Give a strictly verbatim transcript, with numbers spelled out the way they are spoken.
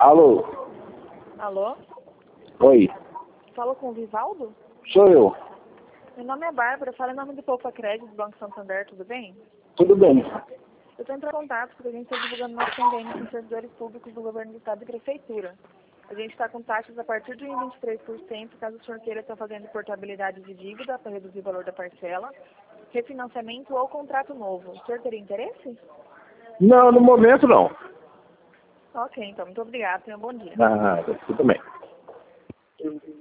Alô? Alô? Oi, Falou com o Vivaldo? sou eu. Meu nome é Bárbara, falo em nome do Poupa Crédito do Banco Santander, tudo bem? Tudo bem? Eu estou entrando em contato porque a gente está divulgando nosso convênio com servidores públicos do governo do estado e prefeitura. A gente está com taxas a partir de vinte e três por cento, caso o senhor queira estar fazendo portabilidade de dívida para reduzir o valor da parcela, refinanciamento ou contrato novo. O senhor teria interesse? Não, no momento não. Ok, então, muito obrigada. Tenha um bom dia. Ah, tudo bem.